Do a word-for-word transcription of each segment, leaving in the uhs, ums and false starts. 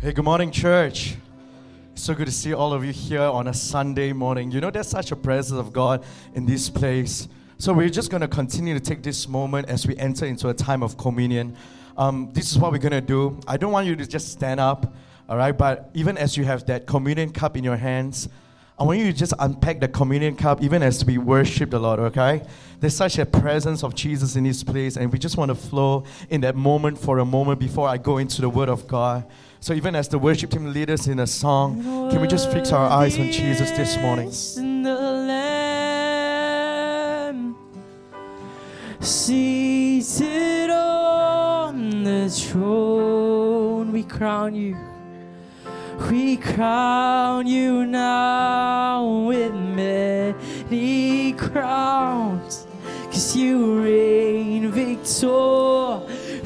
Hey, good morning, church. So good to see all of you here on a Sunday morning. You know, there's such a presence of God in this place. So we're just going to continue to take this moment as we enter into a time of communion. Um, this is what we're going to do. I don't want you to just stand up, all right? But even as you have that communion cup in your hands, I want you to just unpack the communion cup even as we worship the Lord, okay? There's such a presence of Jesus in this place, and we just want to flow in that moment for a moment before I go into the Word of God. So even as the worship team lead us in a song, can we just fix our eyes on Jesus this morning? The Lamb seated on the throne, we crown you. We crown you now with many crowns, 'cause you reign victorious.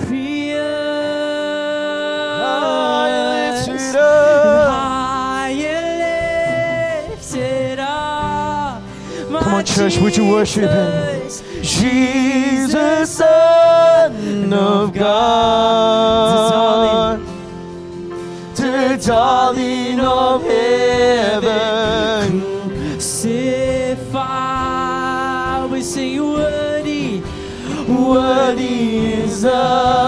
Come on, church, would you worship Him? Jesus, Son of God, the darling of heaven, crucified. We sing worthy, worthy is the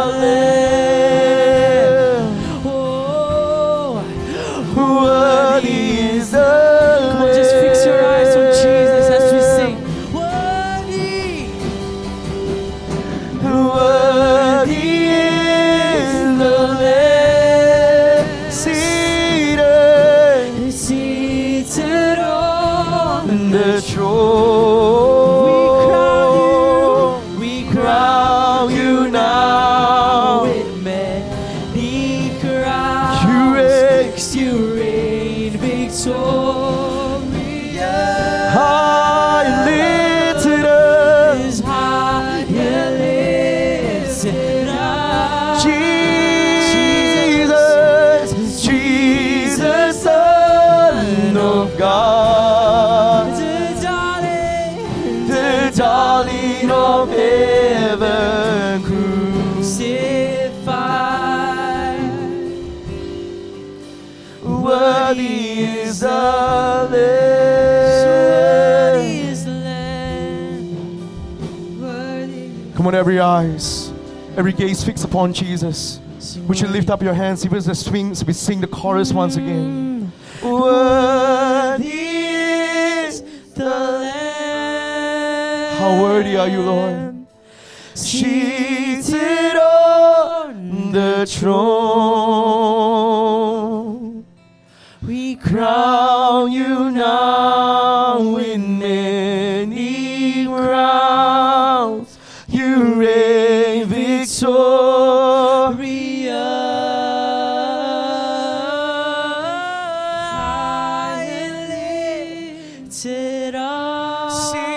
Lamb. Oh, worthy is the Lamb. Come on, just fix your eyes on Jesus as we sing. Worthy, worthy is the Lamb, seated, seated on the throne. We crown you, we crown you now with many crowns. You reign, you reign victorious. high lifted up, Is high and lifted up. Jesus, Jesus, Son of God, The darling, the darling of heaven, crucified. worthy is the Worthy Lamb. is the Lamb. Worthy. Come on, every eyes, every gaze fixed upon Jesus. Would you lift up your hands even as the swings, we sing the chorus once again. Worthy is The Lamb. How worthy are you, Lord? Seated on the throne, We crown you now with many crowns. You reign victorious. high and lifted up.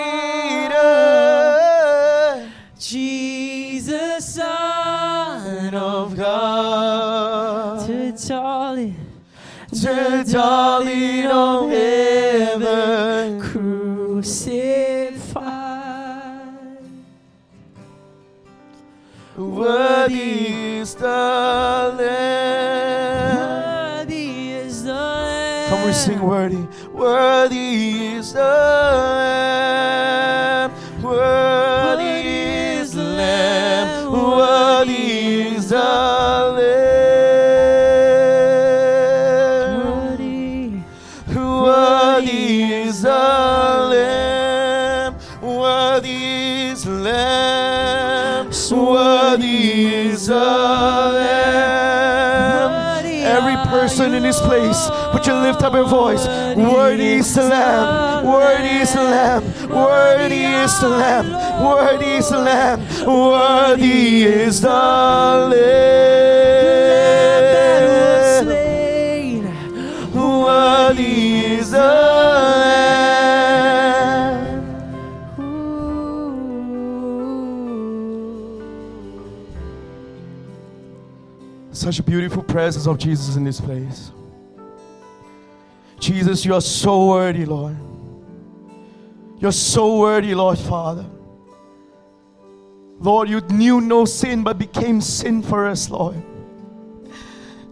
Seated, Jesus, Son of God, to darling, the darling of heaven, crucified. worthy is the Lamb. Worthy is the Lamb. Come, we sing worthy. Worthy is the Lamb. Worthy is the Lamb. Worthy is the Lamb. Worthy. Worthy is the Lamb. Worthy is the Lamb. Worthy is the Lamb. Every person in this place, would you lift up your voice? Worthy is the Lamb. Worthy is the Lamb. Worthy is the Lamb. Worthy is the Lamb. Worthy is the Lamb. Slain. Worthy is the Lamb. Such a beautiful presence of Jesus in this place. Jesus, you are so worthy, Lord. You're so worthy, Lord Father. Lord, you knew no sin but became sin for us, Lord.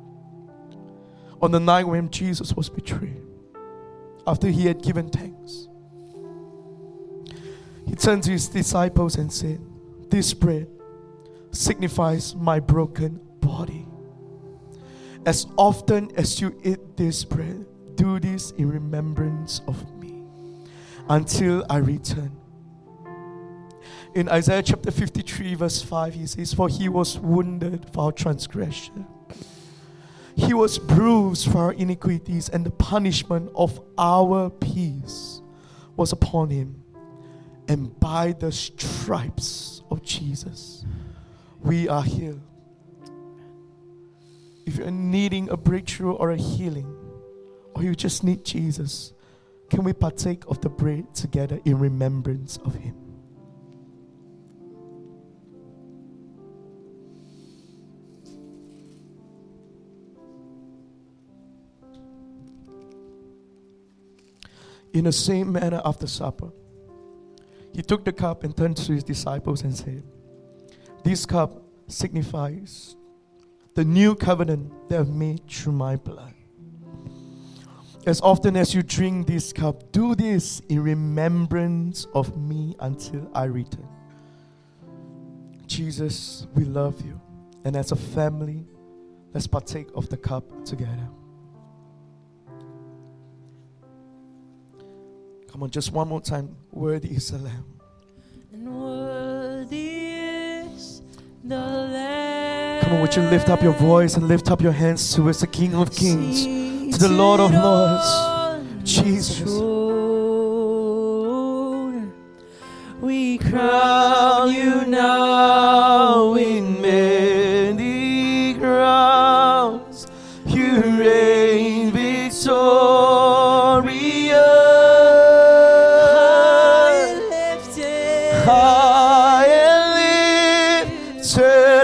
On the night when Jesus was betrayed, after he had given thanks, he turned to his disciples and said, "This bread signifies my broken body. As often as you eat this bread, do this in remembrance of me until I return." In Isaiah chapter fifty-three verse five, he says, "For he was wounded for our transgression. He was bruised for our iniquities, and the punishment of our peace was upon him. And by the stripes of Jesus, we are healed." If you're needing a breakthrough or a healing, or you just need Jesus, can we partake of the bread together in remembrance of him? In the same manner after supper, he took the cup and turned to his disciples and said, "This cup signifies the new covenant that I've made through my blood. As often as you drink this cup, do this in remembrance of me until I return." Jesus, we love you. And as a family, let's partake of the cup together. Come on, just one more time. Worthy is the Lamb. And worthy is the Lamb. Come on, would you lift up your voice and lift up your hands towards the King of Kings, to the Lord of Lords, Jesus. We crown you now in many crowns. You reign victorious. High and lifted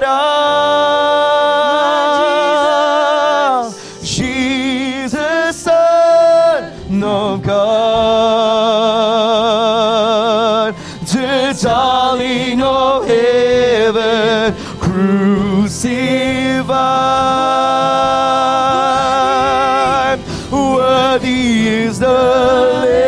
up, Jesus, Son of God, the darling of heaven, crucified. Worthy is the Lamb.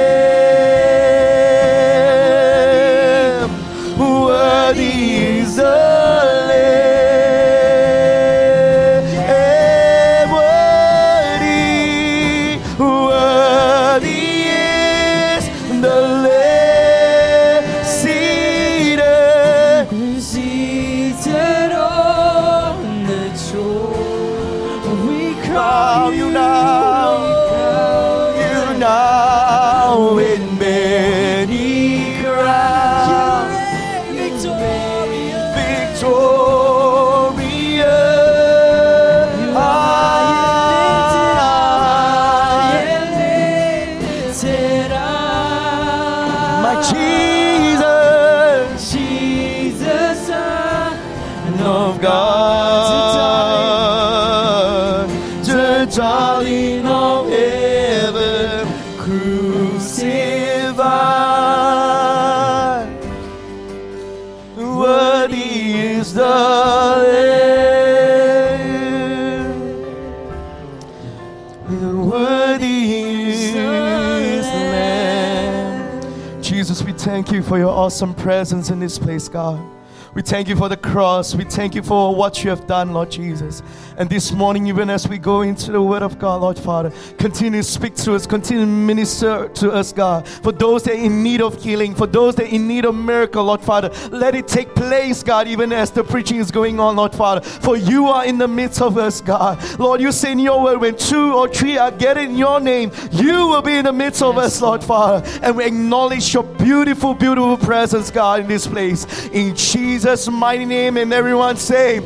Thank you for your awesome presence in this place, God. We thank you for the cross. We thank you for what you have done, Lord Jesus. And this morning, even as we go into the Word of God, Lord Father, continue to speak to us, continue to minister to us, God. For those that are in need of healing, for those that are in need of miracle, Lord Father, let it take place, God, even as the preaching is going on, Lord Father. For you are in the midst of us, God. Lord, you say in your word, when two or three are gathered in your name, you will be in the midst of us, Lord Father. And we acknowledge your beautiful, beautiful presence, God, in this place. In Jesus' mighty name, and everyone say,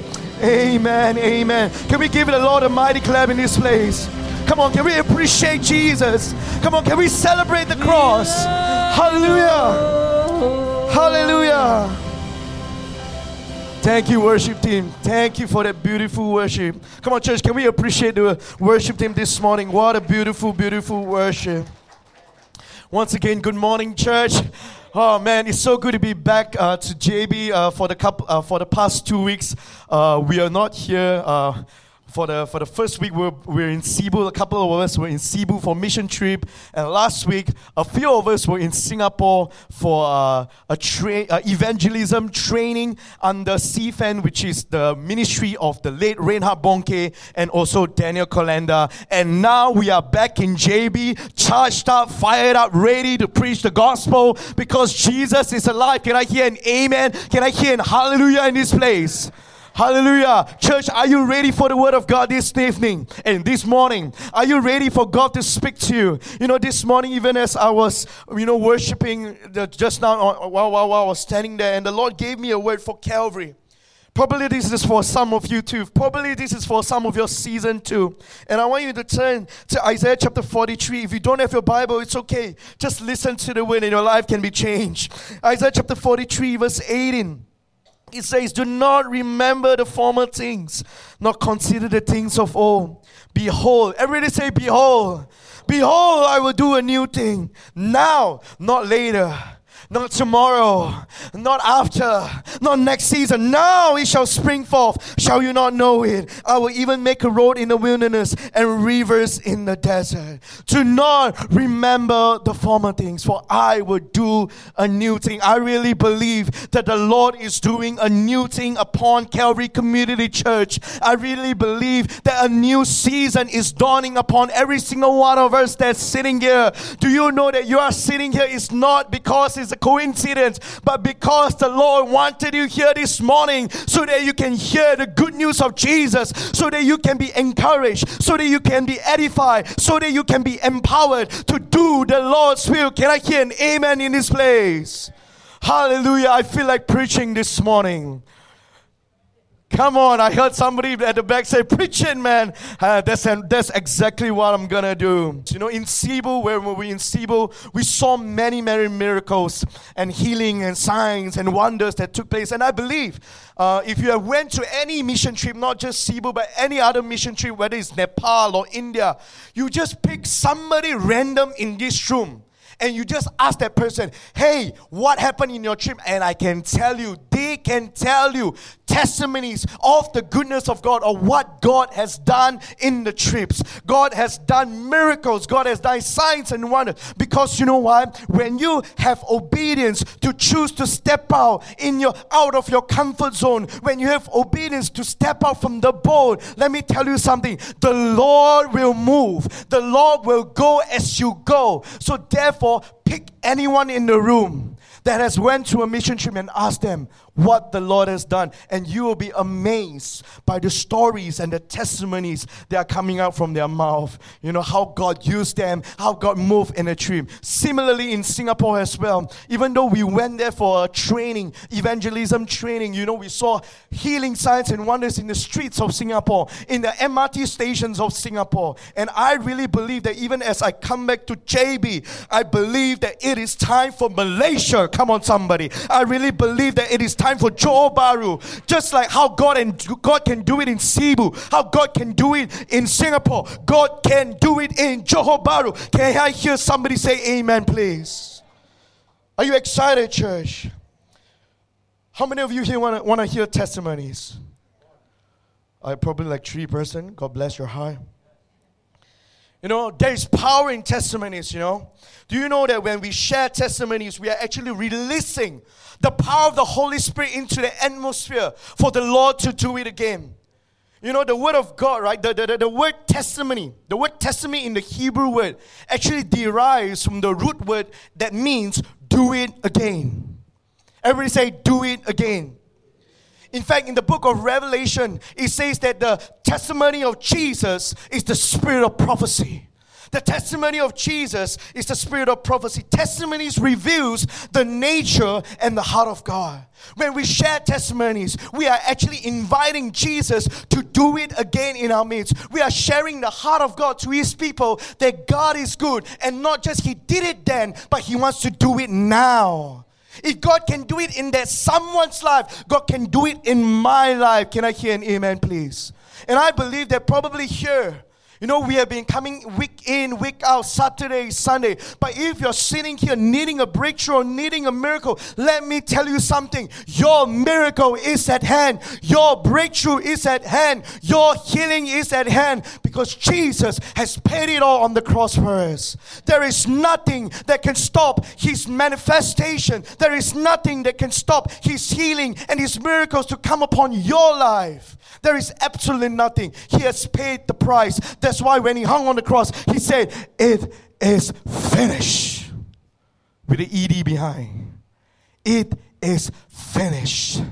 amen, amen. Can we give the Lord a mighty clap in this place? Come on, can we appreciate Jesus? Come on, can we celebrate the cross? Hallelujah. Hallelujah. Thank you, worship team. Thank you for that beautiful worship. Come on, church, can we appreciate the worship team this morning? What a beautiful, beautiful worship. Once again, good morning, church. Oh man, it's so good to be back uh, to J B uh, for the couple, uh, for the past two weeks. Uh, we are not here uh, for the for the first week, we're, we're in Cebu. A couple of us were in Cebu for mission trip. And last week, a few of us were in Singapore for uh, a tra- uh, evangelism training under C F A N, which is the ministry of the late Reinhard Bonnke and also Daniel Kolenda. And now we are back in J B, charged up, fired up, ready to preach the gospel because Jesus is alive. Can I hear an amen? Can I hear an hallelujah in this place? Hallelujah. Church, are you ready for the word of God this evening and this morning? Are you ready for God to speak to you? You know, this morning, even as I was, you know, worshiping the, just now while, while, while I was standing there, and the Lord gave me a word for Calvary. Probably this is for some of you too. Probably this is for some of your season too. And I want you to turn to Isaiah chapter forty-three. If you don't have your Bible, it's okay. Just listen to the word and your life can be changed. Isaiah chapter forty-three, verse eighteen. It says, do not remember the former things, nor consider the things of old. Behold, everybody say, behold. Behold, I will do a new thing. Now, not later. Not tomorrow, not after, not next season. Now it shall spring forth. Shall you not know it? I will even make a road in the wilderness and rivers in the desert. Do not remember the former things, for I will do a new thing. I really believe that the Lord is doing a new thing upon Calvary Community Church. I really believe that a new season is dawning upon every single one of us that's sitting here. Do you know that you are sitting here is not because it's a coincidence, but because the Lord wanted you here this morning so that you can hear the good news of Jesus, so that you can be encouraged, so that you can be edified, so that you can be empowered to do the Lord's will. Can I hear an amen in this place? Hallelujah. I feel like preaching this morning. Come on, I heard somebody at the back say, preach it, man. Uh, that's, that's exactly what I'm going to do. You know, in Cebu, where were we in Cebu, we saw many, many miracles and healing and signs and wonders that took place. And I believe uh, if you have went to any mission trip, not just Cebu, but any other mission trip, whether it's Nepal or India, you just pick somebody random in this room. And you just ask that person, hey, what happened in your trip? And I can tell you, they can tell you testimonies of the goodness of God, or what God has done in the trips. God has done miracles. God has done signs and wonders. Because you know what? When you have obedience to choose to step out in your out of your comfort zone, when you have obedience to step out from the boat, let me tell you something. The Lord will move. The Lord will go as you go. So therefore, pick anyone in the room that has went to a mission trip and ask them what the Lord has done, and you will be amazed by the stories and the testimonies that are coming out from their mouth. You know, how God used them, how God moved in a trip. Similarly in Singapore as well, even though we went there for a training, evangelism training, you know, we saw healing signs and wonders in the streets of Singapore, in the M R T stations of Singapore. And I really believe that even as I come back to J B, I believe that it is time for Malaysia. Come on, somebody. I really believe that it is time for Johor Bahru. Just like how God and God can do it in Cebu, how God can do it in Singapore, God can do it in Johor Bahru. Can I hear somebody say amen, please? Are you excited, church? How many of you here want to want to hear testimonies? I probably like three person. God bless your heart. You know, there is power in testimonies, you know. Do you know that when we share testimonies, we are actually releasing the power of the Holy Spirit into the atmosphere for the Lord to do it again? You know, the word of God, right? The, the, the word testimony, the word testimony in the Hebrew word actually derives from the root word that means do it again. Everybody say, do it again. In fact, in the book of Revelation, it says that the testimony of Jesus is the spirit of prophecy. The testimony of Jesus is the spirit of prophecy. Testimonies reveals the nature and the heart of God. When we share testimonies, we are actually inviting Jesus to do it again in our midst. We are sharing the heart of God to His people, that God is good, and not just He did it then, but He wants to do it now. If God can do it in that someone's life, God can do it in my life. Can I hear an amen, please? And I believe that probably here, You know, we have been coming week in, week out, Saturday, Sunday. But if you're sitting here needing a breakthrough or needing a miracle, let me tell you something. Your miracle is at hand. Your breakthrough is at hand. Your healing is at hand, because Jesus has paid it all on the cross for us. There is nothing that can stop His manifestation. There is nothing that can stop His healing and His miracles to come upon your life. There is absolutely nothing. He has paid the price. That's why when He hung on the cross, He said, "It is finished." With the E D behind. It is finished.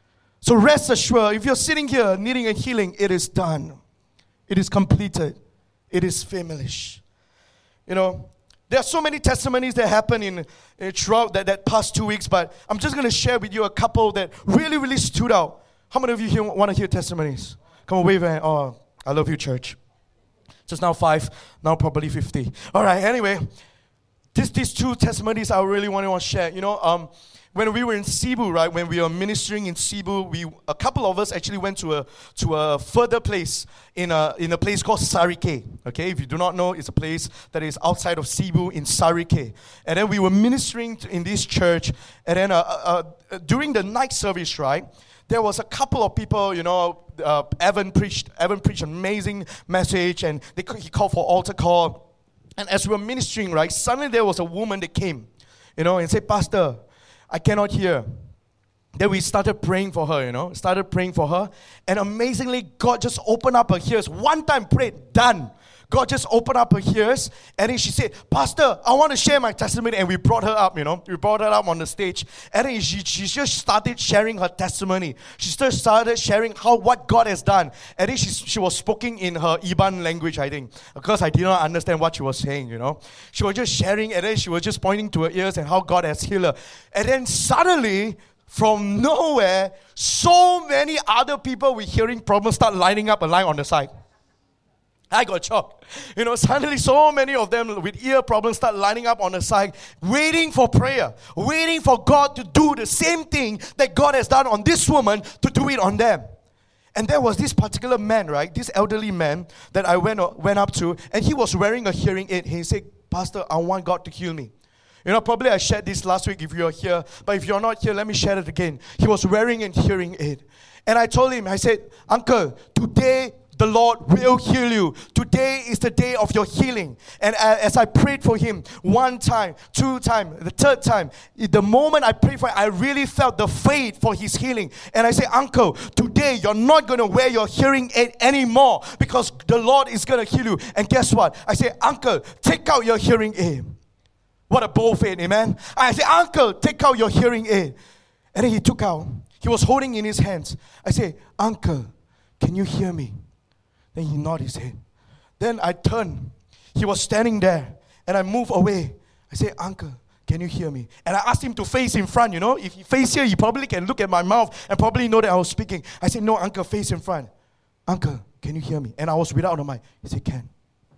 So rest assured, if you're sitting here needing a healing, it is done. It is completed. It is finished. You know, there are so many testimonies that happen in, in throughout that, that past two weeks, but I'm just going to share with you a couple that really, really stood out. How many of you here want to hear testimonies? Come on, wave your hand. Oh, I love you, church. Just now five, now probably fifty. All right, anyway, this, these two testimonies I really want to share. You know, um, when we were in Cebu, right, when we were ministering in Cebu, we a couple of us actually went to a to a further place in a in a place called Sarike. Okay, if you do not know, it's a place that is outside of Cebu in Sarike. And then we were ministering to, in this church, and then uh, uh, uh, during the night service, right, there was a couple of people, you know, uh, Evan preached, Evan preached an amazing message, and they, he called for altar call. And as we were ministering, right, suddenly there was a woman that came, you know, and said, "Pastor, I cannot hear." Then we started praying for her, you know, started praying for her. And amazingly, God just opened up her ears. One time prayed, done. God just opened up her ears, and then she said, "Pastor, I want to share my testimony." And we brought her up, you know, we brought her up on the stage, and then she, she just started sharing her testimony. She just started sharing how what God has done. And then she, she was speaking in her Iban language, I think, because I did not understand what she was saying, you know. She was just sharing, and then she was just pointing to her ears and how God has healed her. And then suddenly, from nowhere, so many other people with hearing problems start lining up a line on the side. I got shocked. You know, suddenly so many of them with ear problems start lining up on the side, waiting for prayer, waiting for God to do the same thing that God has done on this woman, to do it on them. And there was this particular man, right, this elderly man that I went, went up to, and he was wearing a hearing aid. He said, "Pastor, I want God to heal me." You know, probably I shared this last week if you're here, but if you're not here, let me share it again. He was wearing a hearing aid. And I told him, I said, "Uncle, today the Lord will heal you. Today is the day of your healing." And as I prayed for him, one time, two times, the third time, the moment I prayed for him, I really felt the faith for his healing. And I said, "Uncle, today you're not going to wear your hearing aid anymore, because the Lord is going to heal you." And guess what? I said, "Uncle, take out your hearing aid." What a bold faith, amen? I said, "Uncle, take out your hearing aid." And then he took out. He was holding in his hands. I said, "Uncle, can you hear me?" Then he nodded his head. Then I turned. He was standing there. And I moved away. I said, "Uncle, can you hear me?" And I asked him to face in front, you know. If he face here, he probably can look at my mouth and probably know that I was speaking. I said, "No, Uncle, face in front." "Uncle, can you hear me?" And I was without a mic. He said, "Can."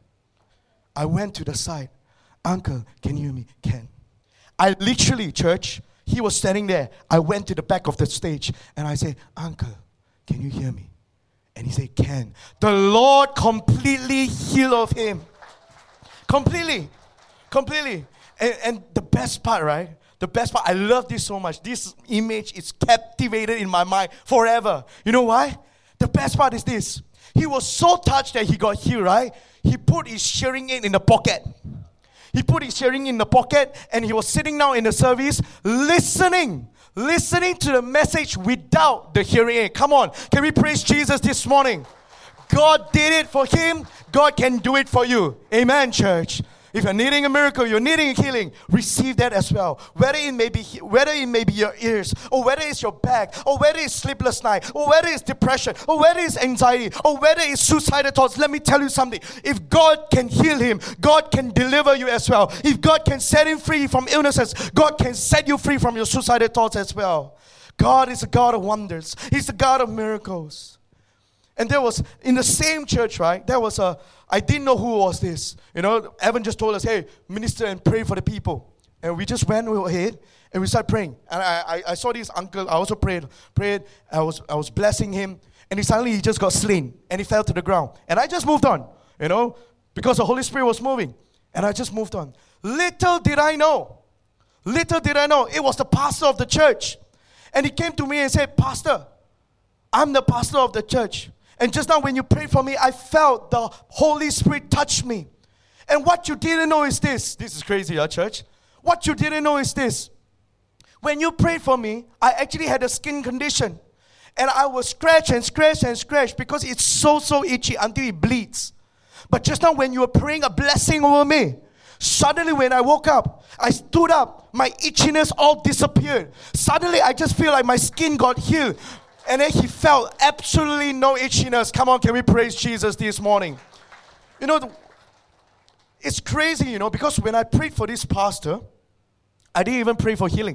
I went to the side. "Uncle, can you hear me?" "Can." I literally, church, he was standing there. I went to the back of the stage. And I said, "Uncle, can you hear me?" And he said, "Can." The Lord completely healed of him. Completely. Completely. And, and the best part, right? The best part, I love this so much. This image is captivated in my mind forever. You know why? The best part is this. He was so touched that he got healed, right? He put his hearing aid in the pocket. He put his hearing in the pocket, and he was sitting now in the service listening. Listening to the message without the hearing aid. Come on, can we praise Jesus this morning? God did it for him. God can do it for you. Amen, church. If you're needing a miracle, you're needing a healing, receive that as well. Whether it may be whether it may be your ears, or whether it's your back, or whether it's sleepless night, or whether it's depression, or whether it's anxiety, or whether it's suicidal thoughts, let me tell you something. If God can heal him, God can deliver you as well. If God can set him free from illnesses, God can set you free from your suicidal thoughts as well. God is a God of wonders. He's a God of miracles. And there was, in the same church, right, there was a, I didn't know who was this. You know, Evan just told us, "Hey, minister and pray for the people." And we just went ahead and we started praying. And I, I, I saw this uncle, I also prayed, prayed, I was, I was blessing him. And he suddenly, he just got slain and he fell to the ground. And I just moved on. you know, because the Holy Spirit was moving. And I just moved on. Little did I know, little did I know, it was the pastor of the church. And he came to me and said, Pastor, I'm the pastor of the church. And just now when you prayed for me, I felt the Holy Spirit touch me. And what you didn't know is this. This is crazy, our church. What you didn't know is this. When you prayed for me, I actually had a skin condition. And I was scratch and scratch and scratch because it's so, so itchy until it bleeds. But just now when you were praying a blessing over me, suddenly when I woke up, I stood up, my itchiness all disappeared. Suddenly I just feel like my skin got healed. And then he felt absolutely no itchiness. Come on, can we praise Jesus this morning? You know, it's crazy, you know, because when I prayed for this pastor, I didn't even pray for healing.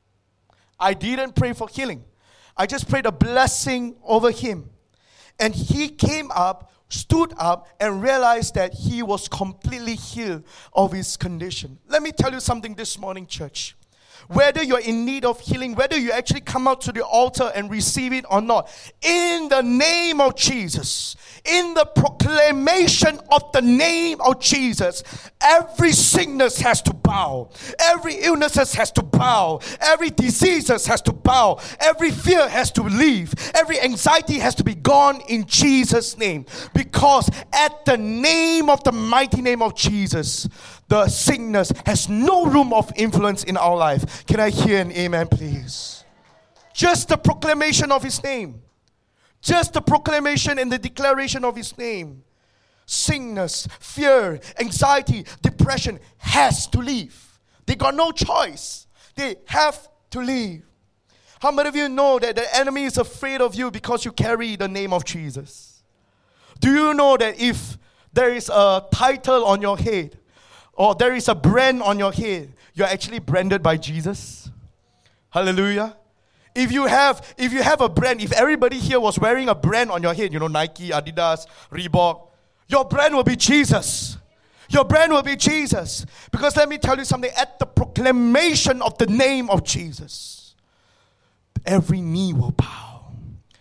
I didn't pray for healing. I just prayed a blessing over him. And he came up, stood up, and realized that he was completely healed of his condition. Let me tell you something this morning, church. Whether you're in need of healing, whether you actually come out to the altar and receive it or not, in the name of Jesus, in the proclamation of the name of Jesus, every sickness has to bow, every illness has to bow, every disease has to bow, every fear has to leave, every anxiety has to be gone in Jesus' name. Because at the name of the mighty name of Jesus, the sickness has no room of influence in our life. Can I hear an amen, please? Just the proclamation of his name. Just the proclamation and the declaration of his name. Sickness, fear, anxiety, depression has to leave. They got no choice. They have to leave. How many of you know that the enemy is afraid of you because you carry the name of Jesus? Do you know that if there is a title on your head, or there is a brand on your head, you're actually branded by Jesus? Hallelujah. If you have, if you have a brand, if everybody here was wearing a brand on your head, you know, Nike, Adidas, Reebok, your brand will be Jesus. Your brand will be Jesus. Because let me tell you something, at the proclamation of the name of Jesus, every knee will bow.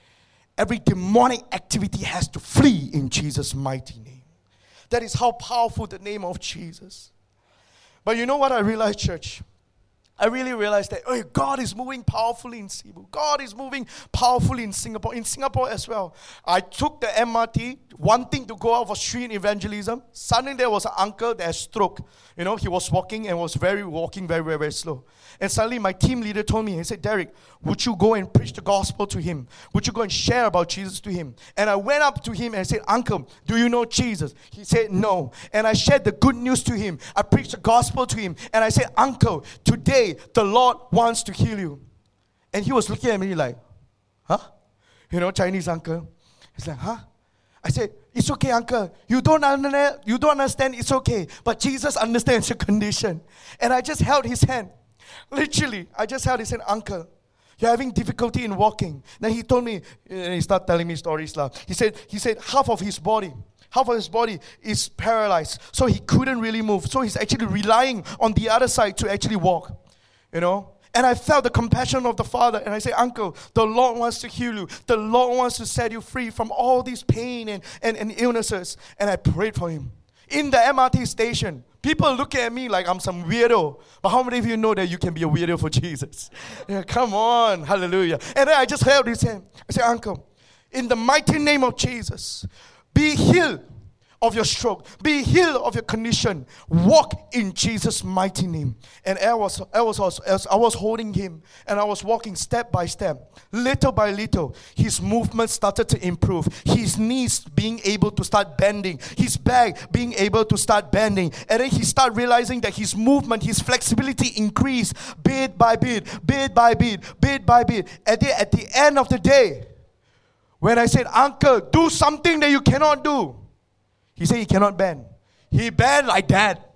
Every demonic activity has to flee in Jesus' mighty name. That is how powerful the name of Jesus. But you know what I realized, church? I really realized that oh, God is moving powerfully in Cebu. God is moving powerfully in Singapore. In Singapore as well. I took the M R T, wanting to go out for street evangelism. Suddenly there was an uncle that had stroke. You know, he was walking and was very walking very, very, very slow. And suddenly my team leader told me, he said, Derek, would you go and preach the gospel to him? Would you go and share about Jesus to him? And I went up to him and said, Uncle, do you know Jesus? He said, no. And I shared the good news to him. I preached the gospel to him. And I said, Uncle, today the Lord wants to heal you. And he was looking at me like, huh? You know, Chinese uncle. He's like, huh? I said, it's okay, uncle. You don't understand, you don't understand, it's okay. But Jesus understands your condition. And I just held his hand. Literally, I just held his hand, Uncle, you're having difficulty in walking. Then he told me, and he started telling me stories. He said, he said half of his body, half of his body is paralyzed. So he couldn't really move. So he's actually relying on the other side to actually walk. You know? And I felt the compassion of the Father. And I said, Uncle, the Lord wants to heal you. The Lord wants to set you free from all these pain and, and, and illnesses. And I prayed for him. In the M R T station, people look at me like I'm some weirdo. But how many of you know that you can be a weirdo for Jesus? Yeah, come on. Hallelujah. And then I just held his hand. I said, Uncle, in the mighty name of Jesus, be healed of your stroke. Be healed of your condition. Walk in Jesus' mighty name. And I was, I was, I was holding him and I was walking step by step. Little by little, his movement started to improve. His knees being able to start bending. His back being able to start bending. And then he started realizing that his movement, his flexibility increased bit by bit, bit by bit, bit by bit. And then at the end of the day, when I said, Uncle, do something that you cannot do. He said he cannot bend. He bent like that.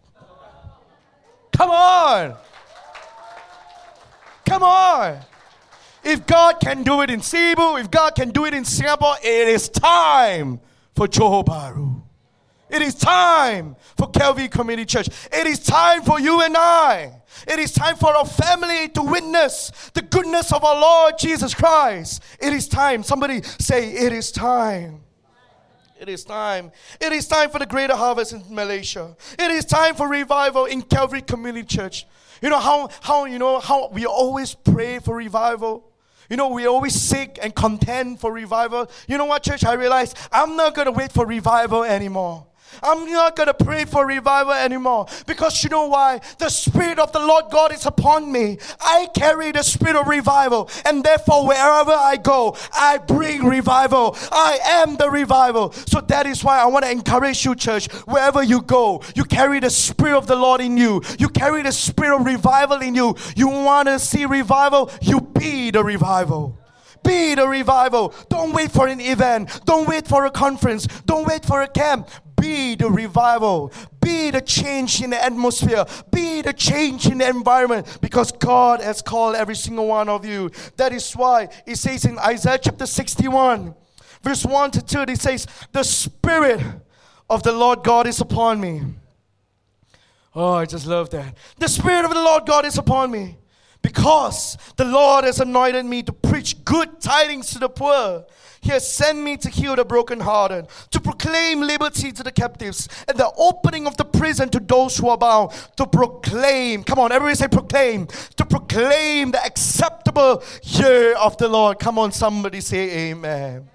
Come on. Come on. If God can do it in Cebu, if God can do it in Singapore, it is time for Johor Bahru. It is time for Calvary Community Church. It is time for you and I. It is time for our family to witness the goodness of our Lord Jesus Christ. It is time. Somebody say, it is time. It is time. It is time for the greater harvest in Malaysia. It is time for revival in Calvary Community Church. You know how, how you know how we always pray for revival? You know, we always seek and contend for revival. You know what, church? I realized I'm not going to wait for revival anymore. I'm not going to pray for revival anymore. Because you know why? The Spirit of the Lord God is upon me. I carry the Spirit of revival. And therefore, wherever I go, I bring revival. I am the revival. So that is why I want to encourage you, church. Wherever you go, you carry the Spirit of the Lord in you. You carry the Spirit of revival in you. You want to see revival? You be the revival. Be the revival. Don't wait for an event. Don't wait for a conference. Don't wait for a camp. Be the revival. Be the change in the atmosphere. Be the change in the environment. Because God has called every single one of you. That is why it says in Isaiah chapter sixty-one, verse one to two, it says, the Spirit of the Lord God is upon me. Oh, I just love that. The Spirit of the Lord God is upon me. Because the Lord has anointed me to preach good tidings to the poor. He has sent me to heal the brokenhearted, to proclaim liberty to the captives, and the opening of the prison to those who are bound, to proclaim, come on, everybody say proclaim, to proclaim the acceptable year of the Lord. Come on, somebody say amen.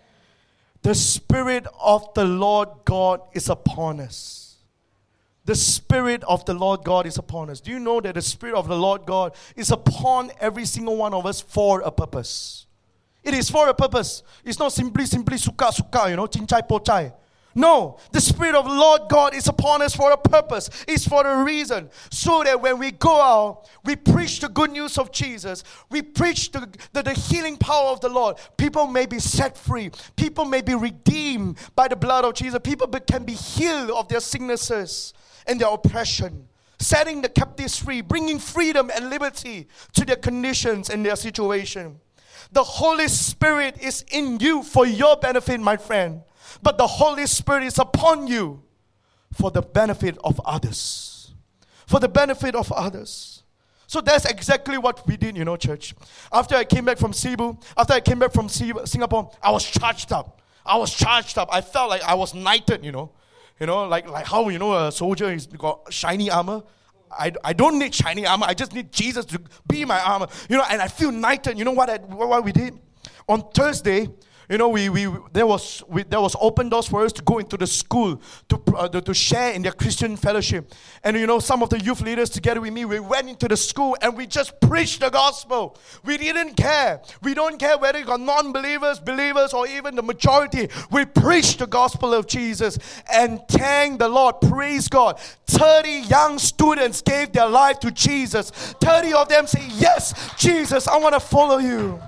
The Spirit of the Lord God is upon us. The Spirit of the Lord God is upon us. Do you know that the Spirit of the Lord God is upon every single one of us for a purpose? It is for a purpose. It's not simply, simply suka, suka, you know, cincai, pocai. No, the Spirit of the Lord God is upon us for a purpose. It's for a reason. So that when we go out, we preach the good news of Jesus. We preach the, the, the healing power of the Lord. People may be set free. People may be redeemed by the blood of Jesus. People be, can be healed of their sicknesses and their oppression, setting the captives free, bringing freedom and liberty to their conditions and their situation. The Holy Spirit is in you for your benefit, my friend. But the Holy Spirit is upon you for the benefit of others. For the benefit of others. So that's exactly what we did, you know, church. After I came back from Cebu, after I came back from Singapore, I was charged up. I was charged up. I felt like I was knighted, you know. You know, like, like how, you know, a soldier is got shiny armor. I, I don't need shiny armor. I just need Jesus to be my armor. You know, and I feel knighted. You know what, I, what we did? On Thursday, you know, we, we there was we, there was open doors for us to go into the school to, uh, to to share in their Christian fellowship. And you know, some of the youth leaders together with me, we went into the school and we just preached the gospel. We didn't care. We don't care whether you got non-believers, believers, or even the majority. We preached the gospel of Jesus and thank the Lord. Praise God. thirty young students gave their life to Jesus. thirty of them say, yes, Jesus, I want to follow you.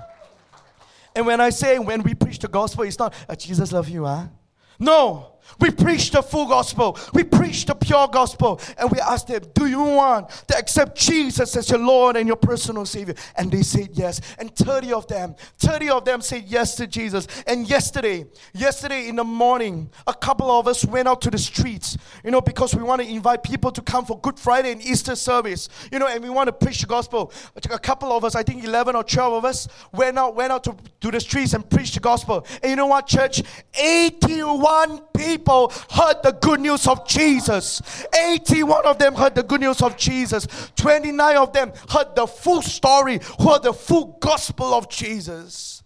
And when I say, when we preach the gospel, it's not, uh, Jesus love you, huh? No. We preach the full gospel. We preach the pure gospel. And we ask them, do you want to accept Jesus as your Lord and your personal Savior? And they said yes. And thirty of them, thirty of them said yes to Jesus. And yesterday, yesterday in the morning, a couple of us went out to the streets, you know, because we want to invite people to come for Good Friday and Easter service, you know, and we want to preach the gospel. A couple of us, I think eleven or twelve of us, went out, went out to, to the streets and preached the gospel. And you know what, church? eighty-one people heard the good news of Jesus. eighty-one of them heard the good news of Jesus. twenty-nine of them heard the full story, heard the full gospel of Jesus.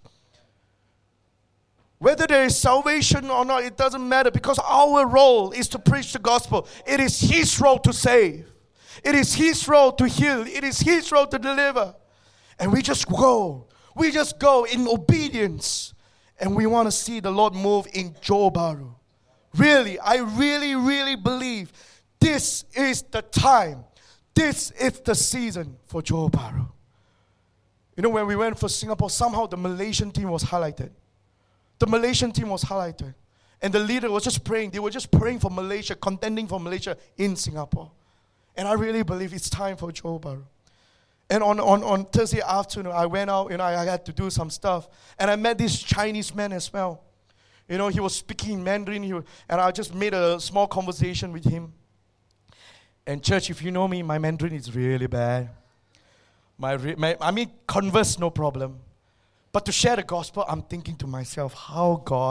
Whether there is salvation or not, it doesn't matter, because our role is to preach the gospel. It is His role to save. It is His role to heal. It is His role to deliver. And we just go. We just go in obedience. And we want to see the Lord move in Johor Bahru. Really, I really, really believe this is the time. This is the season for Johor Bahru. You know, when we went for Singapore, somehow the Malaysian team was highlighted. The Malaysian team was highlighted. And the leader was just praying. They were just praying for Malaysia, contending for Malaysia in Singapore. And I really believe it's time for Johor Bahru. And on, on, on Thursday afternoon, I went out, you know, I had to do some stuff. And I met this Chinese man as well. You know, he was speaking Mandarin, he was, and I just made a small conversation with him. And church, if you know me, my Mandarin is really bad. My, re- my I mean, converse, no problem. But to share the gospel, I'm thinking to myself, how God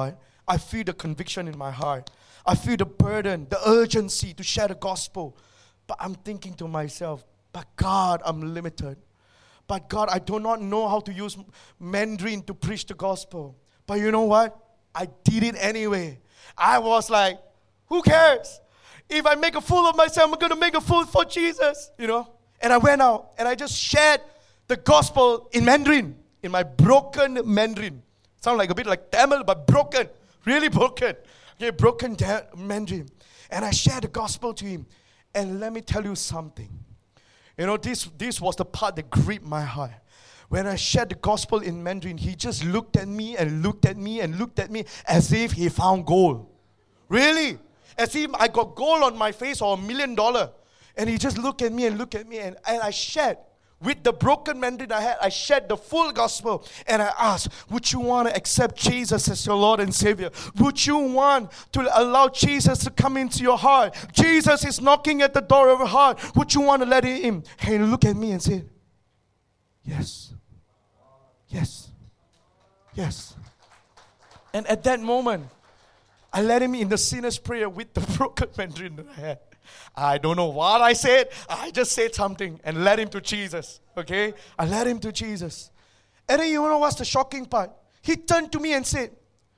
I feel the conviction in my heart. I feel the burden, the urgency to share the gospel. But I'm thinking to myself, but God, I'm limited. But God, I do not know how to use Mandarin to preach the gospel. But you know what? I did it anyway. I was like, who cares? If I make a fool of myself, I'm going to make a fool for Jesus, you know. And I went out and I just shared the gospel in Mandarin, in my broken Mandarin. Sound like a bit like Tamil, but broken, really broken. Okay, broken da- Mandarin. And I shared the gospel to him. And let me tell you something. You know, this, this was the part that gripped my heart. When I shared the gospel in Mandarin, he just looked at me and looked at me and looked at me as if he found gold. Really? As if I got gold on my face or a million dollar. And he just looked at me and looked at me and, and I shared. With the broken Mandarin I had, I shared the full gospel. And I asked, would you want to accept Jesus as your Lord and Savior? Would you want to allow Jesus to come into your heart? Jesus is knocking at the door of your heart. Would you want to let him in? And he looked at me and said, yes. Yes. Yes. And at that moment, I led him in the sinner's prayer with the broken Mandarin that I had. I don't know what I said. I just said something and led him to Jesus. Okay? I led him to Jesus. And then you know what's the shocking part? He turned to me and said,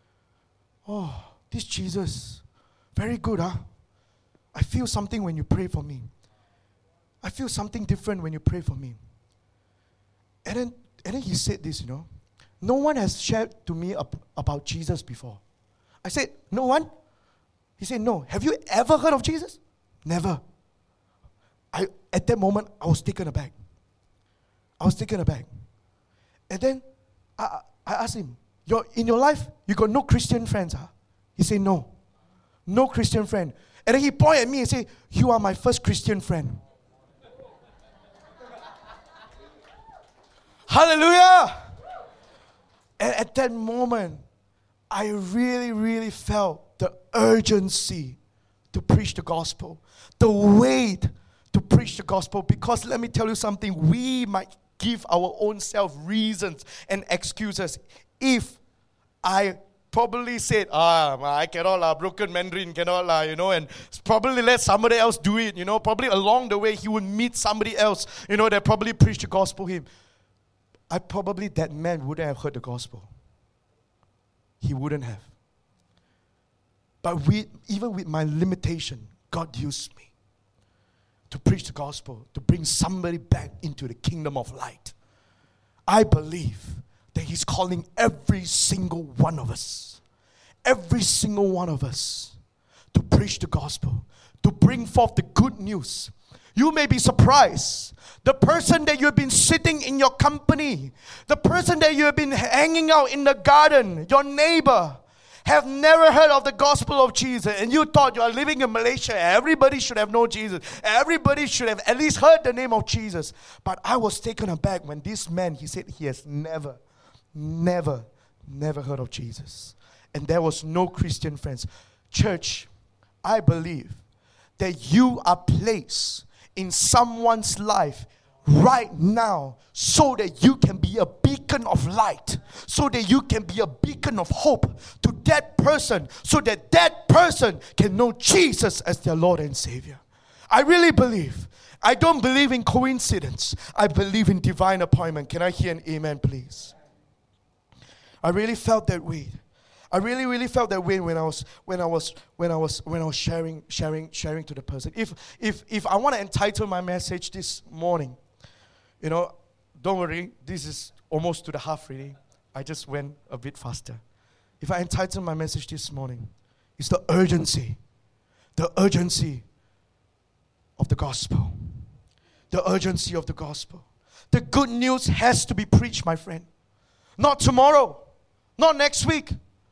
oh, this Jesus, very good, huh? I feel something when you pray for me. I feel something different when you pray for me. And then, and then he said this, you know. No one has shared to me ab- about Jesus before. I said, no one? He said, no. Have you ever heard of Jesus? Never. I at that moment, I was taken aback. I was taken aback. And then I, I asked him, You're, in your life, you got no Christian friends, huh? He said, no. No Christian friend. And then he pointed at me and said, you are my first Christian friend. Hallelujah! And at that moment, I really, really felt the urgency to preach the gospel, the weight to preach the gospel. Because let me tell you something, we might give our own self reasons and excuses. If I probably said, ah, I cannot, uh, broken Mandarin, cannot, uh, you know, and probably let somebody else do it, you know, probably along the way he would meet somebody else, you know, that probably preached the gospel to him. I probably, that man wouldn't have heard the gospel. He wouldn't have. But we, even with my limitation, God used me to preach the gospel, to bring somebody back into the kingdom of light. I believe that He's calling every single one of us, every single one of us, to preach the gospel, to bring forth the good news. You may be surprised. The person that you've been sitting in your company, the person that you have been hanging out in the garden, your neighbor, have never heard of the gospel of Jesus, and you thought you are living in Malaysia, everybody should have known Jesus. Everybody should have at least heard the name of Jesus. But I was taken aback when this man, he said he has never, never, never heard of Jesus. And there was no Christian friends. Church, I believe that you are placed in someone's life right now so that you can be a beacon of light, so that you can be a beacon of hope to that person, so that that person can know Jesus as their Lord and Savior. I really believe. I don't believe in coincidence. I believe in divine appointment. Can I hear an amen, please? I really felt that way. I really, really felt that way when I was when I was when I was when I was sharing, sharing, sharing to the person. If if if I want to entitle my message this morning, you know, don't worry, this is almost to the half already. I just went a bit faster. If I entitle my message this morning, it's the urgency, the urgency of the gospel, the urgency of the gospel. The good news has to be preached, my friend. Not tomorrow, not next week.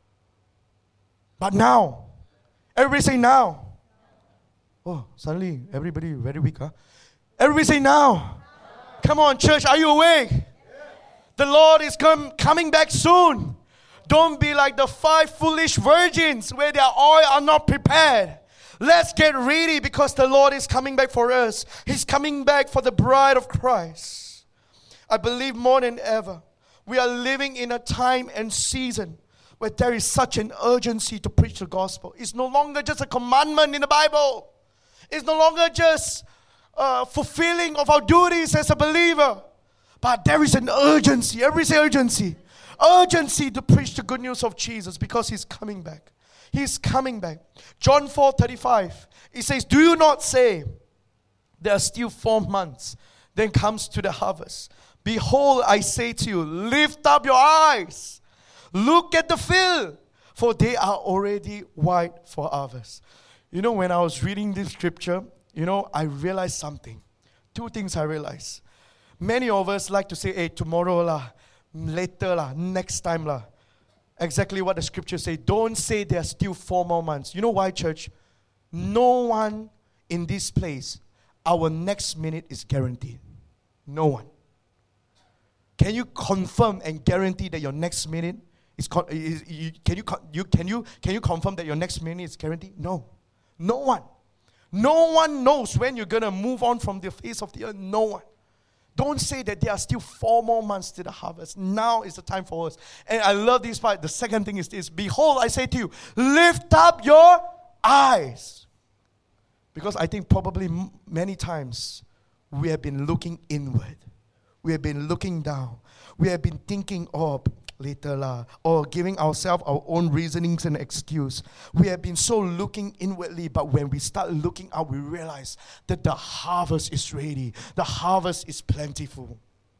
But now. Everybody say now. Oh, suddenly everybody very weak, huh? Everybody say now. Come on, church, are you awake? The Lord is come, coming back soon. Don't be like the five foolish virgins where their oil are not prepared. Let's get ready because the Lord is coming back for us. He's coming back for the bride of Christ. I believe more than ever, we are living in a time and season where there is such an urgency to preach the gospel. It's no longer just a commandment in the Bible. It's no longer just uh, fulfilling of our duties as a believer. But there is an urgency. Everybody say urgency. Urgency to preach the good news of Jesus because He's coming back. He's coming back. John four thirty-five. He says, do you not say, there are still four months, then comes to the harvest. Behold, I say to you, lift up your eyes. Look at the field, for they are already white for harvest. You know, when I was reading this scripture, you know, I realized something. Two things I realized. Many of us like to say, hey, tomorrow lah, later lah, next time lah. Exactly what the scripture say. Don't say there are still four more months. You know why, church? No one in this place, our next minute is guaranteed. No one. Can you confirm and guarantee that your next minute is, con- is you, can you you can you can you confirm that your next minute is guaranteed? No. No one. No one knows when you're gonna move on from the face of the earth. No one. Don't say that there are still four more months to the harvest. Now is the time for us. And I love this part. The second thing is this. Behold, I say to you, lift up your eyes. Because I think probably m- many times we have been looking inward. We have been looking down. We have been thinking, oh, later lah, or giving ourselves our own reasonings and excuse. We have been so looking inwardly, but when we start looking out, we realize that the harvest is ready. The harvest is plentiful.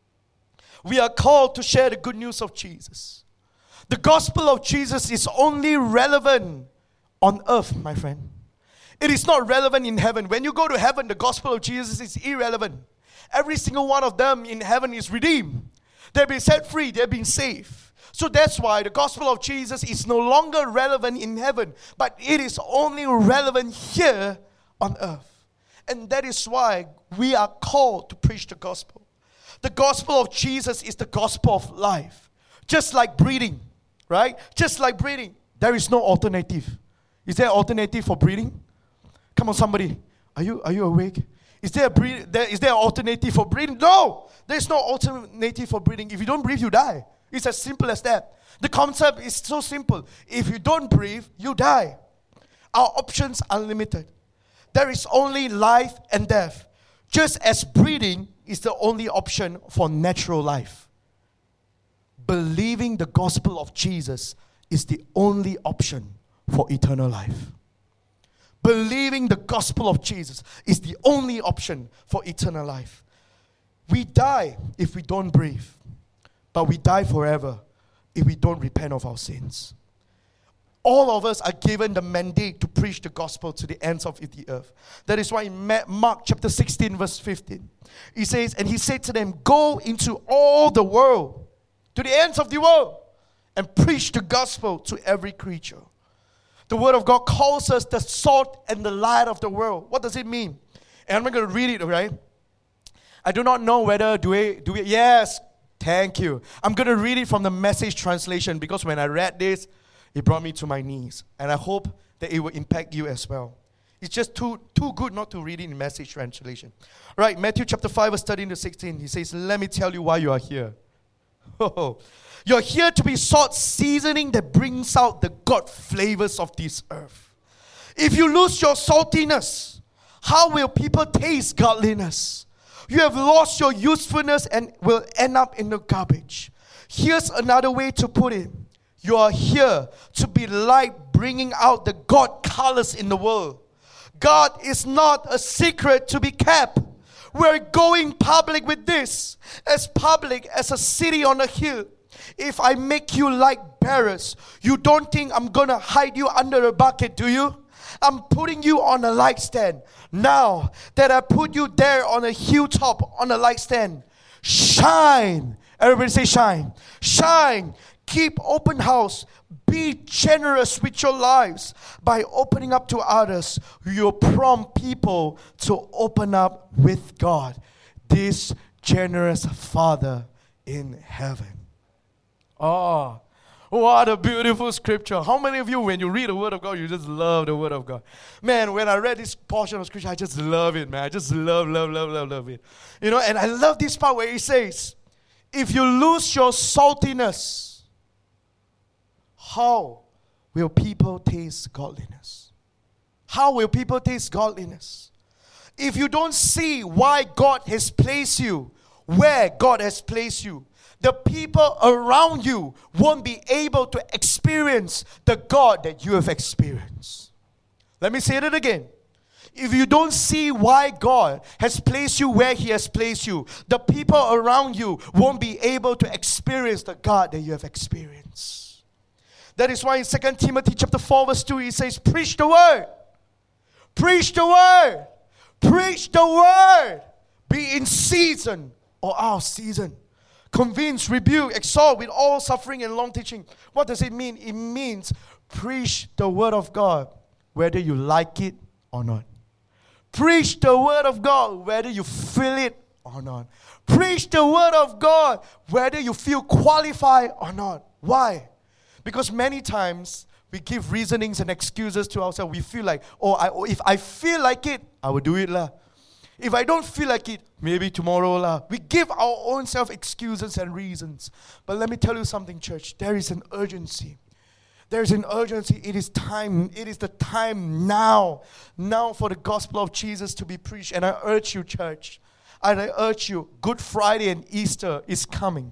We are called to share the good news of Jesus. The gospel of Jesus is only relevant on earth, my friend. It is not relevant in heaven. When you go to heaven, the gospel of Jesus is irrelevant. Every single one of them in heaven is redeemed. They've been set free. They've been saved. So that's why the gospel of Jesus is no longer relevant in heaven, but it is only relevant here on earth. And that is why we are called to preach the gospel. The gospel of Jesus is the gospel of life. Just like breathing, right? Just like breathing. There is no alternative. Is there an alternative for breathing? Come on, somebody. Are you, are you awake? Is there, a breath, there, is there an alternative for breathing? No! There's no alternative for breathing. If you don't breathe, you die. It's as simple as that. The concept is so simple. If you don't breathe, you die. Our options are limited. There is only life and death. Just as breathing is the only option for natural life. Believing the gospel of Jesus is the only option for eternal life. Believing the gospel of Jesus is the only option for eternal life. We die if we don't breathe. But we die forever if we don't repent of our sins. All of us are given the mandate to preach the gospel to the ends of the earth. That is why in Mark chapter sixteen verse fifteen, he says, and he said to them, go into all the world, to the ends of the world, and preach the gospel to every creature. The word of God calls us the salt and the light of the world. What does it mean? And I'm not going to read it, right? I do not know whether, do we, do we, yes, thank you. I'm going to read it from the Message translation because when I read this, it brought me to my knees. And I hope that it will impact you as well. It's just too, too good not to read it in Message translation. Right, Matthew chapter five verse thirteen to sixteen. He says, let me tell you why you are here. Oh, you're here to be salt seasoning that brings out the God flavors of this earth. If you lose your saltiness, how will people taste godliness? You have lost your usefulness and will end up in the garbage. Here's another way to put it. You are here to be light, bringing out the God colors in the world. God is not a secret to be kept. We're going public with this, as public as a city on a hill. If I make you like bearers, you don't think I'm going to hide you under a bucket, do you? I'm putting you on a light stand. Now that I put you there on a hilltop, on a light stand, shine. Everybody say shine. Shine. Keep open house. Be generous with your lives by opening up to others. You prompt people to open up with God, this generous Father in heaven. Oh, what a beautiful scripture. How many of you, when you read the Word of God, you just love the Word of God? Man, when I read this portion of scripture, I just love it, man. I just love, love, love, love, love it. You know, and I love this part where he says, if you lose your saltiness, how will people taste godliness? How will people taste godliness? If you don't see why God has placed you where God has placed you, the people around you won't be able to experience the God that you have experienced. Let me say it again. If you don't see why God has placed you where He has placed you, the people around you won't be able to experience the God that you have experienced. That is why in Second Timothy chapter four verse two, he says, preach the word. Preach the word. Preach the word. Be in season or out of season. Convince, rebuke, exhort with all suffering and long teaching. What does it mean? It means preach the word of God, whether you like it or not. Preach the word of God, whether you feel it or not. Preach the word of God, whether you feel qualified or not. Why? Because many times we give reasonings and excuses to ourselves. We feel like, oh, I, oh if I feel like it, I will do it lah. If I don't feel like it, maybe tomorrow lah. We give our own self excuses and reasons. But let me tell you something, church. There is an urgency. There is an urgency. It is time. It is the time now. Now for the gospel of Jesus to be preached. And I urge you, church. And I urge you, Good Friday and Easter is coming.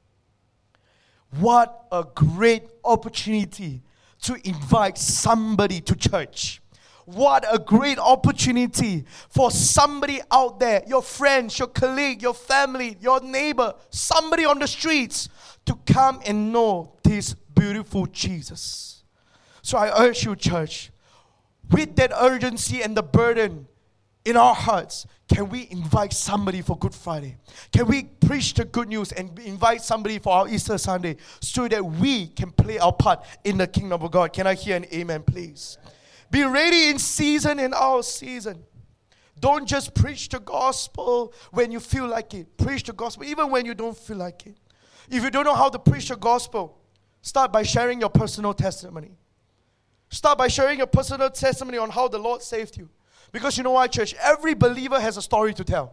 What a great opportunity to invite somebody to church. What a great opportunity for somebody out there, your friends, your colleague, your family, your neighbor, somebody on the streets, to come and know this beautiful Jesus. So I urge you, church, with that urgency and the burden in our hearts, can we invite somebody for Good Friday? Can we preach the good news and invite somebody for our Easter Sunday so that we can play our part in the kingdom of God? Can I hear an amen, please? Be ready in season and out of season. Don't just preach the gospel when you feel like it. Preach the gospel even when you don't feel like it. If you don't know how to preach the gospel, start by sharing your personal testimony. Start by sharing your personal testimony on how the Lord saved you. Because you know why, church? Every believer has a story to tell.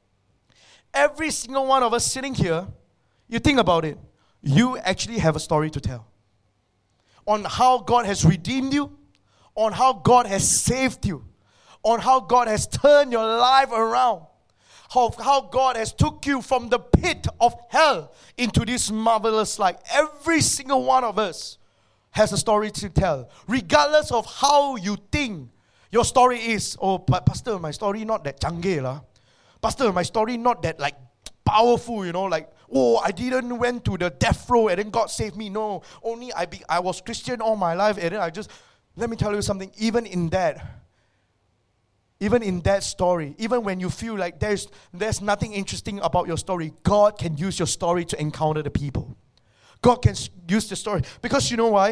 Every single one of us sitting here, you think about it, you actually have a story to tell. On how God has redeemed you, on how God has saved you, on how God has turned your life around, how, how God has took you from the pit of hell into this marvelous light. Every single one of us has a story to tell, regardless of how you think your story is. Oh, but Pastor, my story not that canggih lah. Pastor, my story not that like powerful, you know, like, oh, I didn't went to the death row and then God saved me. No, only I be, I was Christian all my life and then I just, let me tell you something, even in that, even in that story, even when you feel like there's there's nothing interesting about your story, God can use your story to encounter the people. God can use the story. Because you know why?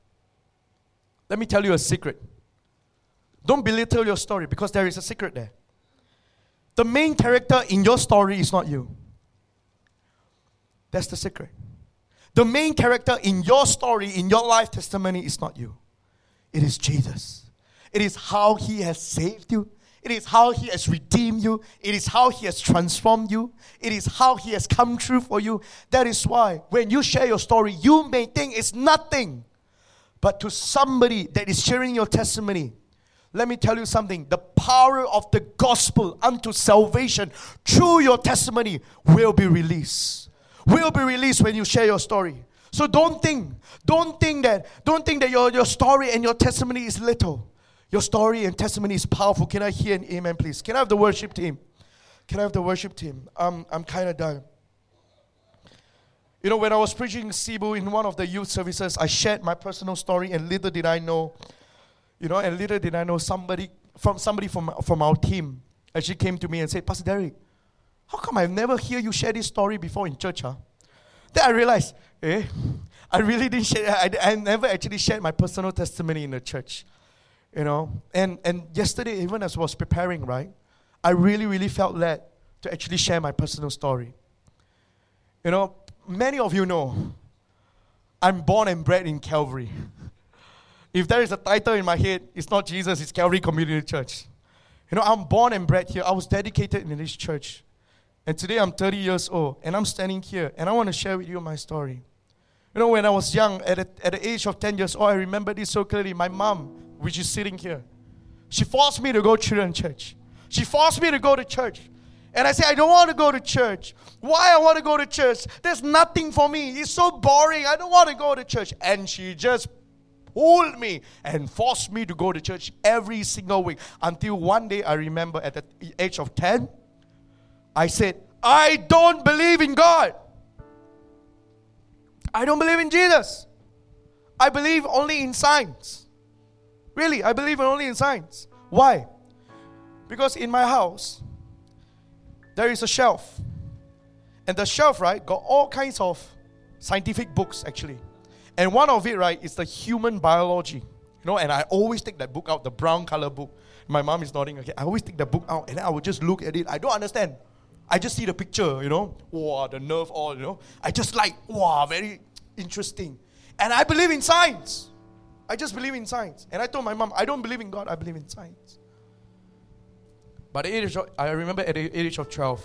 Let me tell you a secret. Don't belittle your story because there is a secret there. The main character in your story is not you. That's the secret. The main character in your story, in your life testimony is not you. It is Jesus. It is how He has saved you. It is how He has redeemed you. It is how He has transformed you. It is how He has come true for you. That is why when you share your story, you may think it's nothing. But to somebody that is sharing your testimony, let me tell you something. The power of the gospel unto salvation through your testimony will be released. Will be released when you share your story. So don't think, don't think that, don't think that your, your story and your testimony is little. Your story and testimony is powerful. Can I hear an amen, please? Can I have the worship team? Can I have the worship team? Um, I'm kind of done. You know, when I was preaching in Cebu in one of the youth services, I shared my personal story, and little did I know, you know, and little did I know somebody from somebody from from our team actually came to me and said, Pastor Derek, how come I've never heard you share this story before in church, huh? Then I realized, eh, I really didn't share, I, I never actually shared my personal testimony in the church. You know, and, and yesterday, even as I was preparing, right, I really, really felt led to actually share my personal story. You know, many of you know, I'm born and bred in Calvary. If there is a title in my head, it's not Jesus, it's Calvary Community Church. You know, I'm born and bred here. I was dedicated in this church. And today I'm thirty years old, and I'm standing here, and I want to share with you my story. You know, when I was young, at, a, at the age of ten years old, I remember this so clearly. My mom, which is sitting here, she forced me to go to children's church. She forced me to go to church. And I said, I don't want to go to church. Why I want to go to church? There's nothing for me. It's so boring. I don't want to go to church. And she just pulled me and forced me to go to church every single week. Until one day, I remember at the age of ten, I said, I don't believe in God. I don't believe in Jesus. I believe only in science. Really, I believe only in science. Why? Because in my house, there is a shelf. And the shelf, right, got all kinds of scientific books, actually. And one of it, right, is the human biology. You know, and I always take that book out, the brown color book. My mom is nodding. Okay, I always take the book out, and then I would just look at it. I don't understand. I just see the picture, you know. Wow, the nerve all, you know. I just like, wow, very interesting. And I believe in science. I just believe in science. And I told my mom, I don't believe in God, I believe in science. But at the age of, I remember at the age of twelve,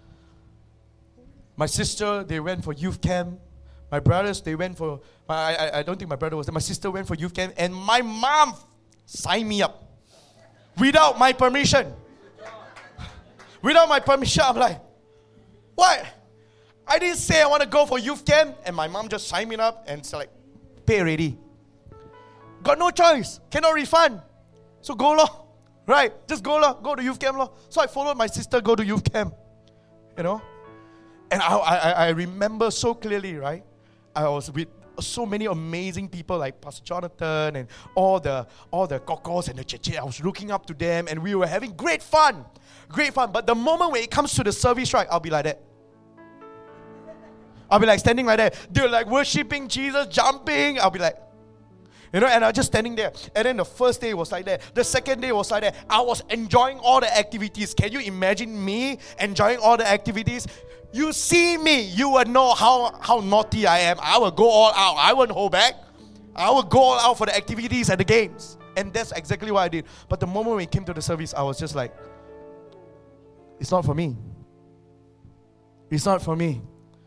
my sister, they went for youth camp. My brothers, they went for, I, I, I don't think my brother was there. My sister went for youth camp. And my mom signed me up. Without my permission. Without my permission, I'm like, what? I didn't say I want to go for youth camp. And my mom just signed me up and said like, pay already. Got no choice. Cannot refund. So go lor. Right, just go lor. Go to youth camp lor. So I followed my sister go to youth camp. You know. And I, I, I remember so clearly, right? I was with so many amazing people like Pastor Jonathan and all the all the kokos and the cheche. I was looking up to them and we were having great fun. Great fun. But the moment when it comes to the service, right, I'll be like that. I'll be like standing like that. They're like worshiping Jesus, jumping. I'll be like, you know, and I'm just standing there. And then the first day was like that. The second day was like that. I was enjoying all the activities. Can you imagine me enjoying all the activities? You see me, you will know how, how naughty I am. I will go all out. I won't hold back. I will go all out for the activities and the games. And that's exactly what I did. But the moment we came to the service, I was just like, it's not for me. It's not for me.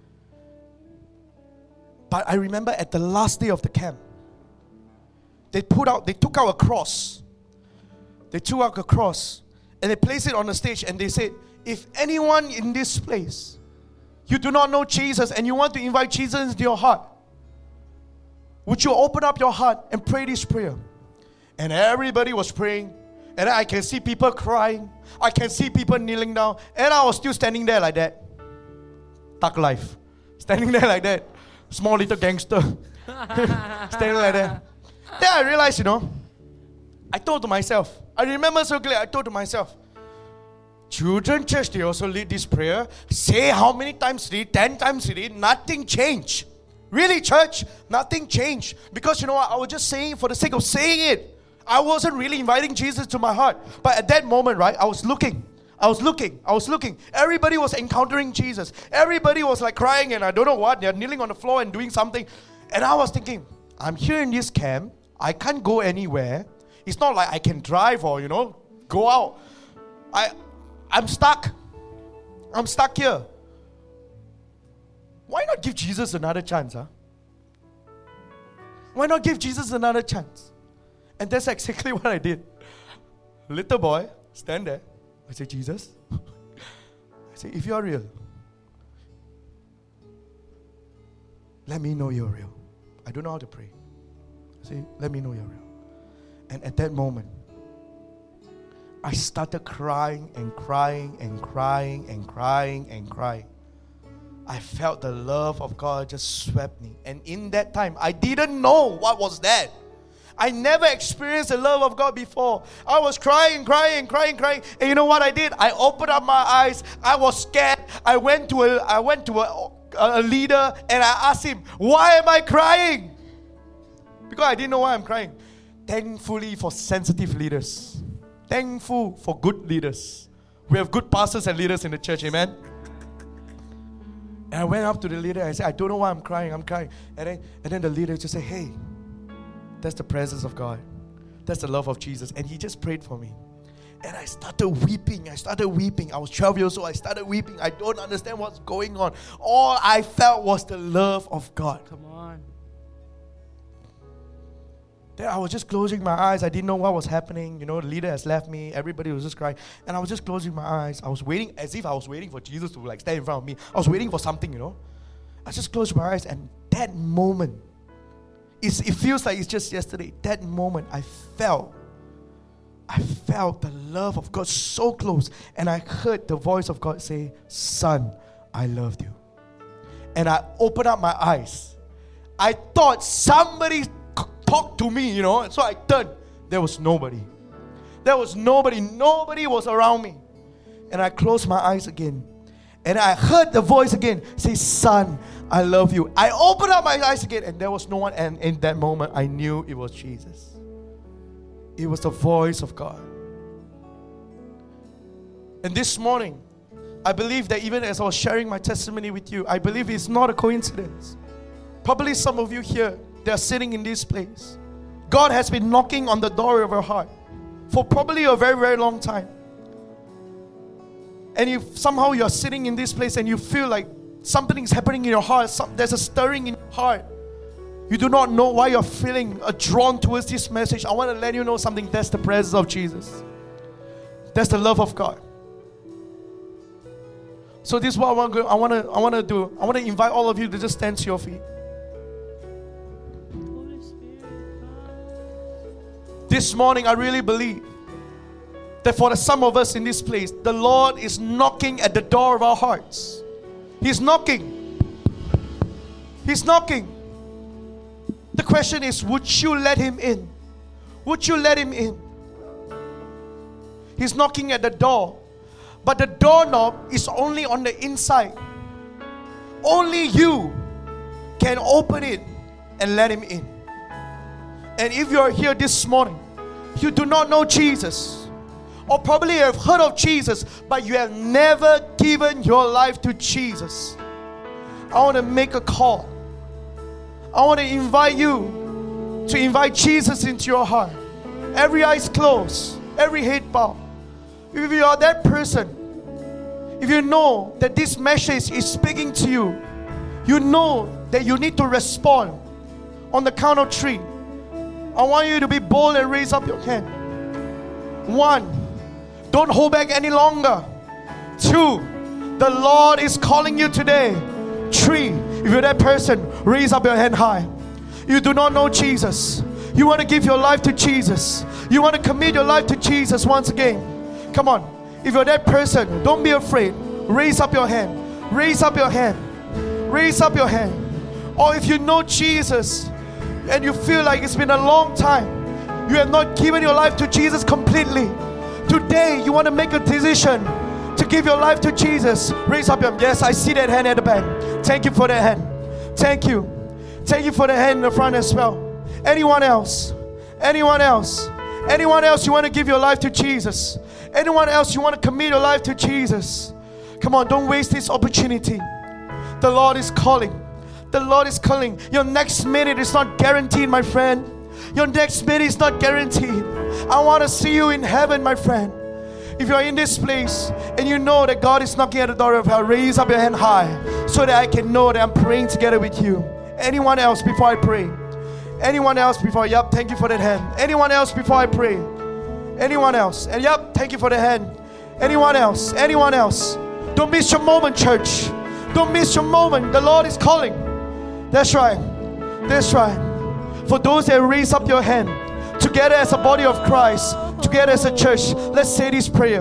But I remember at the last day of the camp, they put out, they took out a cross. They took out a cross and they placed it on the stage and they said, if anyone in this place, you do not know Jesus and you want to invite Jesus into your heart, would you open up your heart and pray this prayer? And everybody was praying. And I can see people crying. I can see people kneeling down. And I was still standing there like that. Thug life. Standing there like that. Small little gangster. Standing like that. Then I realized, you know, I told to myself, I remember so clearly, I told to myself, children church, they also lead this prayer. Say how many times they did? Ten times they did. Nothing changed. Really, church? Nothing changed. Because you know what? I was just saying it for the sake of saying it. I wasn't really inviting Jesus to my heart. But at that moment, right, I was looking. I was looking. I was looking. Everybody was encountering Jesus. Everybody was like crying and I don't know what. They're kneeling on the floor and doing something. And I was thinking, I'm here in this camp. I can't go anywhere. It's not like I can drive or, you know, go out. I, I'm stuck. I'm stuck here. Why not give Jesus another chance, huh? Why not give Jesus another chance? And that's exactly what I did. Little boy, stand there. I say, Jesus. I say, if you're real, let me know you're real. I don't know how to pray. I say, let me know you're real. And at that moment, I started crying and crying and crying and crying and crying. I felt the love of God just swept me. And in that time, I didn't know what was that. I never experienced the love of God before. I was crying, crying, crying, crying. And you know what I did? I opened up my eyes. I was scared. I went to a, I went to a, a leader and I asked him, why am I crying? Because I didn't know why I'm crying. Thankfully for sensitive leaders. Thankful for good leaders. We have good pastors and leaders in the church, amen? And I went up to the leader and I said, I don't know why I'm crying, I'm crying. And then, and then the leader just said, hey, that's the presence of God. That's the love of Jesus. And he just prayed for me. And I started weeping. I started weeping. I was twelve years old. I started weeping. I don't understand what's going on. All I felt was the love of God. Come on. Then I was just closing my eyes. I didn't know what was happening. You know, the leader has left me. Everybody was just crying. And I was just closing my eyes. I was waiting as if I was waiting for Jesus to like stand in front of me. I was waiting for something, you know. I just closed my eyes, and that moment, it's, it feels like it's just yesterday. That moment, I felt, I felt the love of God so close. And I heard the voice of God say, "Son, I loved you." And I opened up my eyes. I thought somebody talked to me, you know. So I turned. There was nobody. There was nobody. Nobody was around me. And I closed my eyes again. And I heard the voice again say, "Son, I love you." I opened up my eyes again, and there was no one. And in that moment, I knew it was Jesus. It was the voice of God. And this morning, I believe that even as I was sharing my testimony with you, I believe it's not a coincidence. Probably some of you here, they are sitting in this place. God has been knocking on the door of your heart for probably a very, very long time. And if somehow you're sitting in this place and you feel like something is happening in your heart, some, there's a stirring in your heart. You do not know why you're feeling uh, drawn towards this message. I want to let you know something. That's the presence of Jesus. That's the love of God. So this is what I want to, I want to, I want to do. I want to invite all of you to just stand to your feet. This morning, I really believe that for the some of us in this place, the Lord is knocking at the door of our hearts. He's knocking. He's knocking. The question is, would you let Him in? Would you let Him in? He's knocking at the door. But the doorknob is only on the inside. Only you can open it and let Him in. And if you are here this morning, you do not know Jesus, or probably you have heard of Jesus, but you have never given your life to Jesus, I want to make a call. I want to invite you to invite Jesus into your heart. Every eyes closed, every head bowed. If you are that person, if you know that this message is speaking to you, you know that you need to respond on the count of three. I want you to be bold and raise up your hand. One, don't hold back any longer. Two, the Lord is calling you today. Three, if you're that person, raise up your hand high. You do not know Jesus. You want to give your life to Jesus. You want to commit your life to Jesus once again. Come on. If you're that person, don't be afraid. Raise up your hand. Raise up your hand. Raise up your hand. Or if you know Jesus and you feel like it's been a long time, you have not given your life to Jesus completely. Today, you want to make a decision to give your life to Jesus. Raise up your hand. Yes, I see that hand at the back. Thank you for that hand. Thank you. Thank you for the hand in the front as well. Anyone else? Anyone else? Anyone else you want to give your life to Jesus? Anyone else you want to commit your life to Jesus? Come on, don't waste this opportunity. The Lord is calling. The Lord is calling. Your next minute is not guaranteed, my friend. Your next minute is not guaranteed. I want to see you in heaven, my friend. If you're in this place and you know that God is knocking at the door of hell, raise up your hand high so that I can know that I'm praying together with you. Anyone else before I pray? Anyone else before? Yep, thank you for that hand. Anyone else before I pray? Anyone else? And yep, thank you for the hand. Anyone else? Anyone else? Don't miss your moment, church. Don't miss your moment. The Lord is calling. That's right. That's right. For those that raise up your hand, together as a body of Christ, together as a church, let's say this prayer.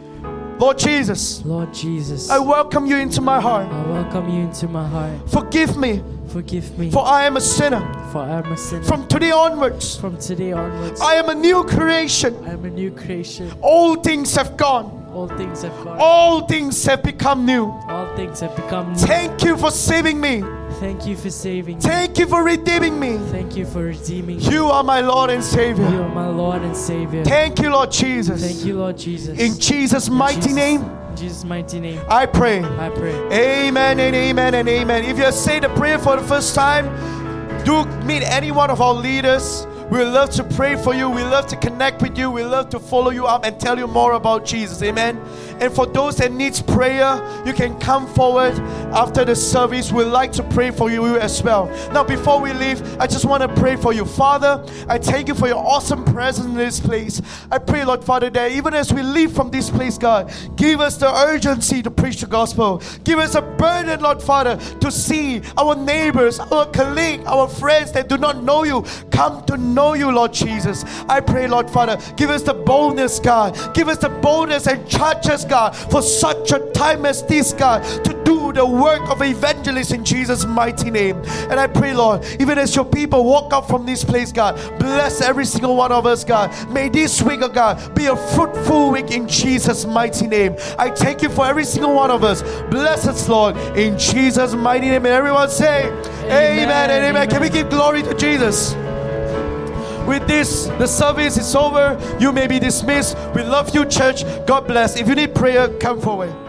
Lord Jesus, Lord Jesus, I welcome you into my heart. I welcome you into my heart. Forgive me, Forgive me, for I am a sinner. for I am a sinner. From today onwards, From today onwards, I am a new creation. I am a new creation. All things have gone. All things have gone. All things have become new. All things have become new. Thank you for saving me. Thank you for saving me. Thank you for redeeming me. Thank you for redeeming me. You are my Lord and You Savior. are my Lord and Savior. Thank you, Lord Jesus. Thank you, Lord Jesus. In Jesus' mighty Jesus- name, In Jesus' mighty name, I pray. I pray. Amen and amen and amen. If you say the prayer for the first time, do meet any one of our leaders. We love to pray for you. We love to connect with you. We love to follow you up and tell you more about Jesus. Amen. And for those that needs prayer, you can come forward after the service. We'd like to pray for you as well. Now, before we leave, I just want to pray for you. Father, I thank you for your awesome presence in this place. I pray, Lord Father, that even as we leave from this place, God, give us the urgency to preach the gospel. Give us a burden, Lord Father, to see our neighbors, our colleagues, our friends that do not know you come to know you, Lord Jesus. I pray, Lord Father, give us the boldness, God. Give us the boldness and charge us, God, for such a time as this, God, to do the work of evangelist in Jesus' mighty name. And I pray, Lord, even as your people walk out from this place, God, bless every single one of us, God. May this week, oh God, be a fruitful week in Jesus' mighty name. I thank you for every single one of us. Bless us, Lord, in Jesus' mighty name. And everyone say, Amen, amen and amen. amen. Can we give glory to Jesus? With this, the service is over. You may be dismissed. We love you, church. God bless. If you need prayer, come forward.